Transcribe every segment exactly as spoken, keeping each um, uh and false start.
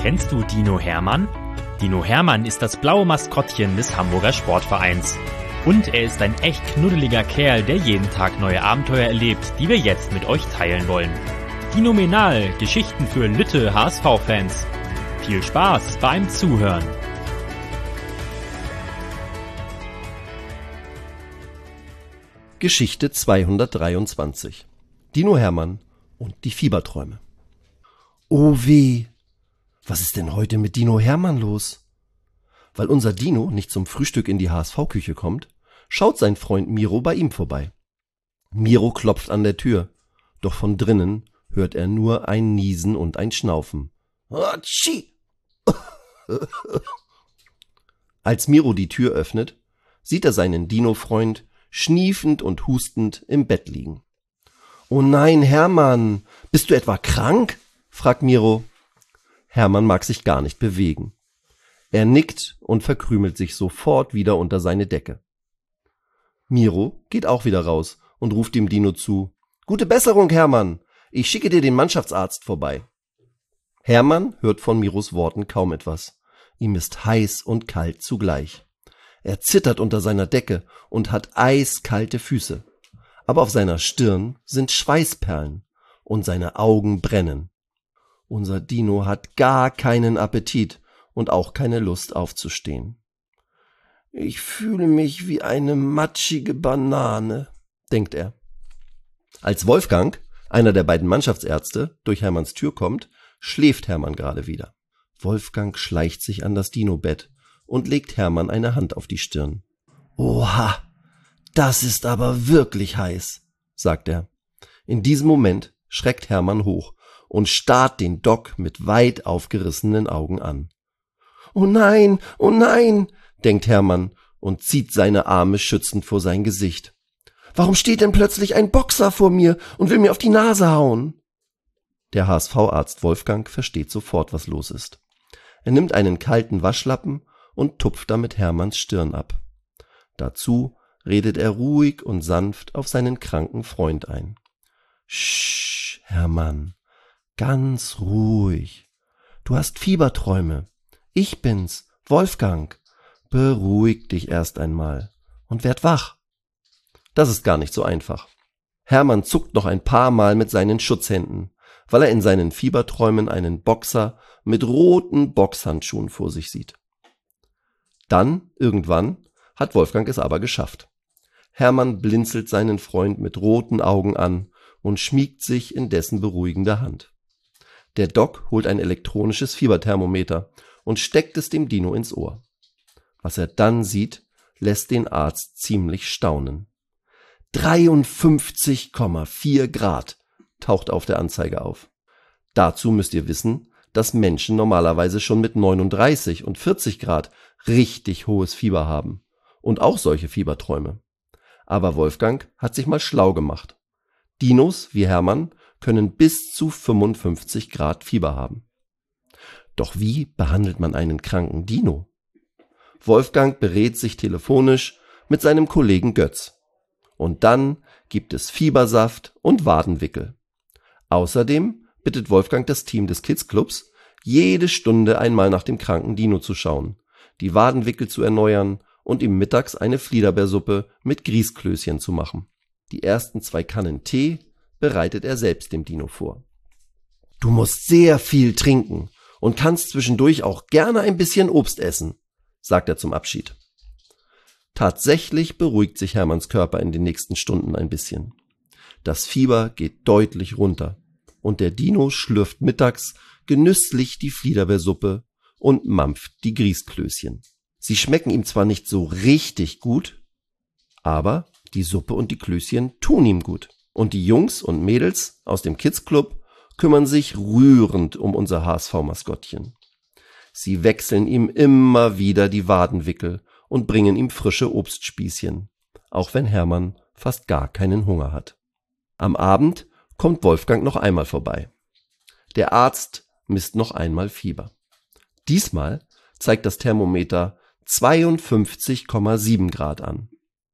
Kennst du Dino Hermann? Dino Hermann ist das blaue Maskottchen des Hamburger Sportvereins. Und er ist ein echt knuddeliger Kerl, der jeden Tag neue Abenteuer erlebt, die wir jetzt mit euch teilen wollen. Dinomenal, Geschichten für Lütte H S V-Fans. Viel Spaß beim Zuhören. Geschichte zweihundertdreiundzwanzig. Dino Hermann und die Fieberträume. Oh weh, was ist denn heute mit Dino Hermann los? Weil unser Dino nicht zum Frühstück in die H S V-Küche kommt, schaut sein Freund Miro bei ihm vorbei. Miro klopft an der Tür, doch von drinnen hört er nur ein Niesen und ein Schnaufen. Atschi! Als Miro die Tür öffnet, sieht er seinen Dino-Freund schniefend und hustend im Bett liegen. »Oh nein, Hermann, bist du etwa krank?« fragt Miro. Hermann mag sich gar nicht bewegen. Er nickt und verkrümelt sich sofort wieder unter seine Decke. Miro geht auch wieder raus und ruft dem Dino zu. »Gute Besserung, Hermann! Ich schicke dir den Mannschaftsarzt vorbei.« Hermann hört von Miros Worten kaum etwas. Ihm ist heiß und kalt zugleich. Er zittert unter seiner Decke und hat eiskalte Füße. Aber auf seiner Stirn sind Schweißperlen und seine Augen brennen. Unser Dino hat gar keinen Appetit und auch keine Lust aufzustehen. »Ich fühle mich wie eine matschige Banane«, denkt er. Als Wolfgang, einer der beiden Mannschaftsärzte, durch Hermanns Tür kommt, schläft Hermann gerade wieder. Wolfgang schleicht sich an das Dino-Bett und legt Hermann eine Hand auf die Stirn. »Oha, das ist aber wirklich heiß«, sagt er. In diesem Moment schreckt Hermann hoch und starrt den Doc mit weit aufgerissenen Augen an. »Oh nein, oh nein«, denkt Hermann und zieht seine Arme schützend vor sein Gesicht. »Warum steht denn plötzlich ein Boxer vor mir und will mir auf die Nase hauen?« Der H S V-Arzt Wolfgang versteht sofort, was los ist. Er nimmt einen kalten Waschlappen und tupft damit Hermanns Stirn ab. Dazu redet er ruhig und sanft auf seinen kranken Freund ein. »Sch, Hermann, ganz ruhig. Du hast Fieberträume. Ich bin's, Wolfgang. Beruhig dich erst einmal und werd wach.« Das ist gar nicht so einfach. Hermann zuckt noch ein paar Mal mit seinen Schutzhänden, weil er in seinen Fieberträumen einen Boxer mit roten Boxhandschuhen vor sich sieht. Dann, irgendwann, hat Wolfgang es aber geschafft. Hermann blinzelt seinen Freund mit roten Augen an und schmiegt sich in dessen beruhigende Hand. Der Doc holt ein elektronisches Fieberthermometer und steckt es dem Dino ins Ohr. Was er dann sieht, lässt den Arzt ziemlich staunen. dreiundfünfzig Komma vier Grad taucht auf der Anzeige auf. Dazu müsst ihr wissen, dass Menschen normalerweise schon mit neununddreißig und vierzig Grad richtig hohes Fieber haben und auch solche Fieberträume. Aber Wolfgang hat sich mal schlau gemacht. Dinos wie Hermann können bis zu fünfundfünfzig Grad Fieber haben. Doch wie behandelt man einen kranken Dino? Wolfgang berät sich telefonisch mit seinem Kollegen Götz. Und dann gibt es Fiebersaft und Wadenwickel. Außerdem bittet Wolfgang das Team des Kids Clubs, jede Stunde einmal nach dem kranken Dino zu schauen, die Wadenwickel zu erneuern und ihm mittags eine Fliederbeersuppe mit Grießklößchen zu machen. Die ersten zwei Kannen Tee bereitet er selbst dem Dino vor. »Du musst sehr viel trinken und kannst zwischendurch auch gerne ein bisschen Obst essen«, sagt er zum Abschied. Tatsächlich beruhigt sich Hermanns Körper in den nächsten Stunden ein bisschen. Das Fieber geht deutlich runter und der Dino schlürft mittags genüsslich die Fliederbeersuppe und mampft die Grießklößchen. Sie schmecken ihm zwar nicht so richtig gut, aber die Suppe und die Klößchen tun ihm gut. Und die Jungs und Mädels aus dem Kids Club kümmern sich rührend um unser H S V-Maskottchen. Sie wechseln ihm immer wieder die Wadenwickel und bringen ihm frische Obstspießchen, auch wenn Hermann fast gar keinen Hunger hat. Am Abend kommt Wolfgang noch einmal vorbei. Der Arzt misst noch einmal Fieber. Diesmal zeigt das Thermometer zweiundfünfzig Komma sieben Grad an.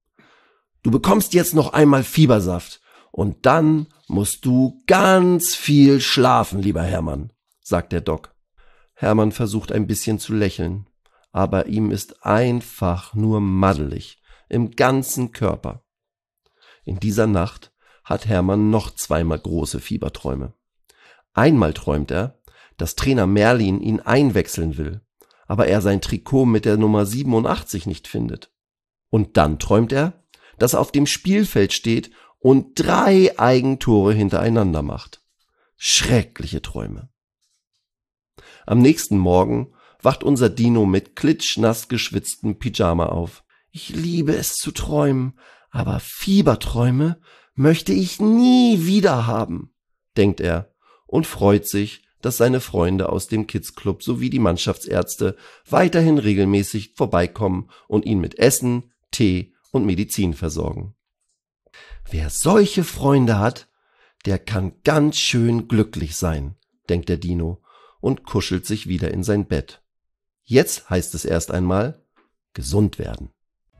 »Du bekommst jetzt noch einmal Fiebersaft und dann musst du ganz viel schlafen, lieber Hermann«, sagt der Doc. Hermann versucht ein bisschen zu lächeln, aber ihm ist einfach nur maddelig im ganzen Körper. In dieser Nacht hat Hermann noch zweimal große Fieberträume. Einmal träumt er, dass Trainer Merlin ihn einwechseln will, aber er sein Trikot mit der Nummer siebenundachtzig nicht findet. Und dann träumt er, dass er auf dem Spielfeld steht und drei Eigentore hintereinander macht. Schreckliche Träume. Am nächsten Morgen wacht unser Dino mit klitschnass geschwitztem Pyjama auf. Ich liebe es zu träumen, aber Fieberträume möchte ich nie wieder haben, denkt er und freut sich, dass seine Freunde aus dem Kids Club sowie die Mannschaftsärzte weiterhin regelmäßig vorbeikommen und ihn mit Essen, Tee und Medizin versorgen. Wer solche Freunde hat, der kann ganz schön glücklich sein, denkt der Dino und kuschelt sich wieder in sein Bett. Jetzt heißt es erst einmal gesund werden.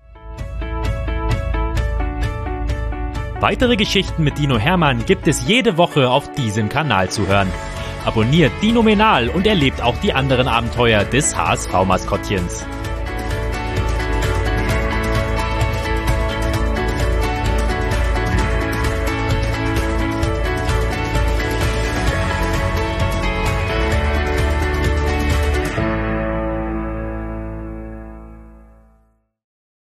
Weitere Geschichten mit Dino Hermann gibt es jede Woche auf diesem Kanal zu hören. Abonniert Dinomenal und erlebt auch die anderen Abenteuer des H S V-Maskottchens.